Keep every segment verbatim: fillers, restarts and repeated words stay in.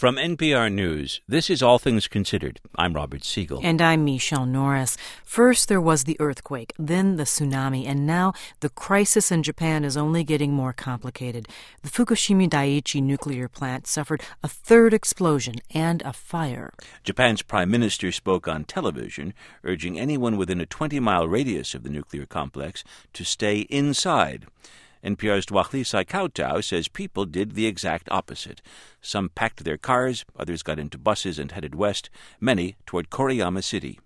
From N P R News, this is All Things Considered. I'm Robert Siegel. And I'm Michelle Norris. First there was the earthquake, then the tsunami, and now the crisis in Japan is only getting more complicated. The Fukushima Daiichi nuclear plant suffered a third explosion and a fire. Japan's prime minister spoke on television, urging anyone within a twenty-mile radius of the nuclear complex to stay inside. N P R's Duahli Saikautau says people did the exact opposite. Some packed their cars, others got into buses and headed west, many toward Koriyama City.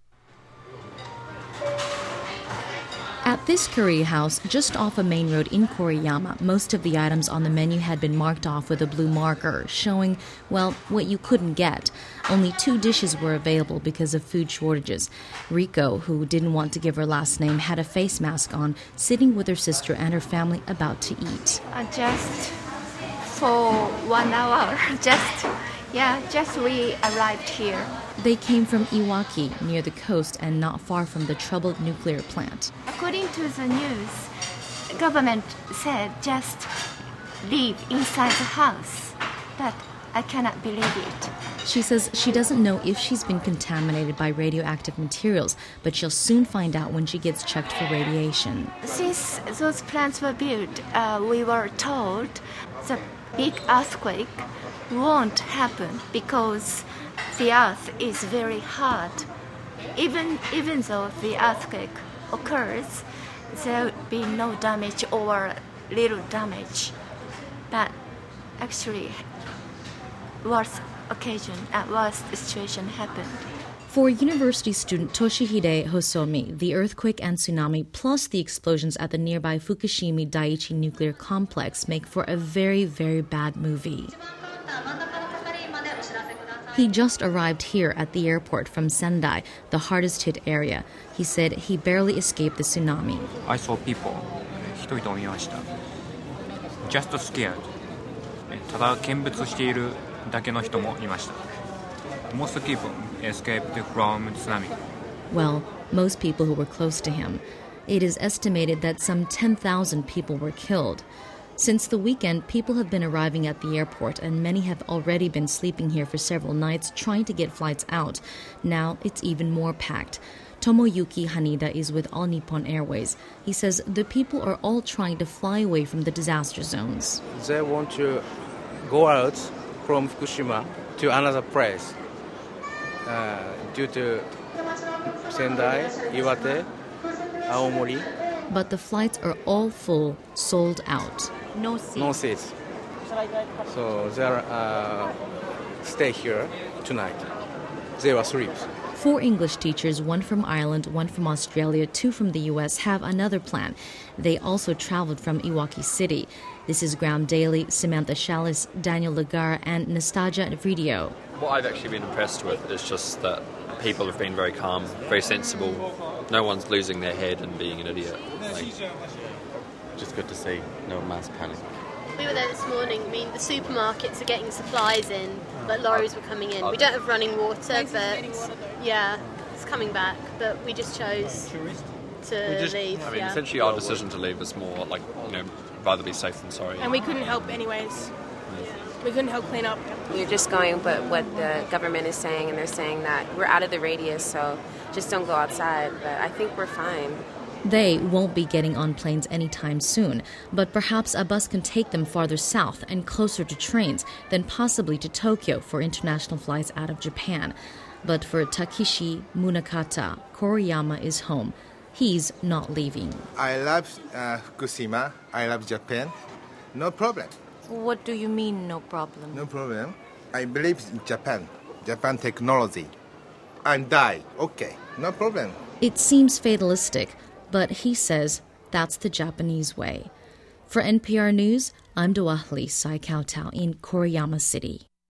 At this curry house, just off a main road in Koriyama, most of the items on the menu had been marked off with a blue marker, showing, well, what you couldn't get. Only two dishes were available because of food shortages. Riko, who didn't want to give her last name, had a face mask on, sitting with her sister and her family about to eat. Uh, just for one hour, just, yeah, just we arrived here. They came from Iwaki, near the coast and not far from the troubled nuclear plant. According to the news, the government said just leave inside the house, but I cannot believe it. She says she doesn't know if she's been contaminated by radioactive materials, but she'll soon find out when she gets checked for radiation. Since those plants were built, uh, we were told the big earthquake won't happen because the earth is very hard. Even, even though the earthquake occurs, there would be no damage or little damage. But actually, worst occasion, uh, worst situation happened. For university student Toshihide Hosomi, the earthquake and tsunami plus the explosions at the nearby Fukushima Daiichi nuclear complex make for a very, very bad movie. He just arrived here at the airport from Sendai, the hardest hit area. He said he barely escaped the tsunami. I saw people, 人々を見ました。Just scared. ただ見物しているだけの人もいました。Most people escaped from tsunami. Well, most people who were close to him. It is estimated that some ten thousand people were killed. Since the weekend, people have been arriving at the airport, and many have already been sleeping here for several nights trying to get flights out. Now it's even more packed. Tomoyuki Haneda is with All Nippon Airways. He says the people are all trying to fly away from the disaster zones. They want to go out from Fukushima to another place uh, due to Sendai, Iwate, Aomori. But the flights are all full, sold out. No seats. No seats. So they are uh, stay here tonight. They will sleep. Four English teachers, one from Ireland, one from Australia, two from the U S, have another plan. They also traveled from Iwaki City. This is Graham Daly, Samantha Shallis, Daniel Lagar, and Nastasia Vridio. What I've actually been impressed with is just that people have been very calm, very sensible. No one's losing their head and being an idiot. Like, just good to see, no mass panic. We were there this morning. I mean, the supermarkets are getting supplies in, but lorries were coming in. We don't have running water, but yeah, it's coming back. But we just chose to just, leave. I mean, yeah. essentially our decision to leave was more like, you know, rather be safe than sorry. And we couldn't help anyways. We couldn't help clean up. We're just going but what the government is saying, and they're saying that we're out of the radius, so just don't go outside. But I think we're fine. They won't be getting on planes anytime soon, but perhaps a bus can take them farther south and closer to trains, then possibly to Tokyo for international flights out of Japan. But for Takeshi Munakata, Koriyama is home. He's not leaving. I love uh, Fukushima. I love Japan. No problem. What do you mean, no problem? No problem. I believe in Japan. Japan technology. I'm die. Okay. No problem. It seems fatalistic, but he says that's the Japanese way. For N P R News, I'm Duahli Saikautau in Koriyama City.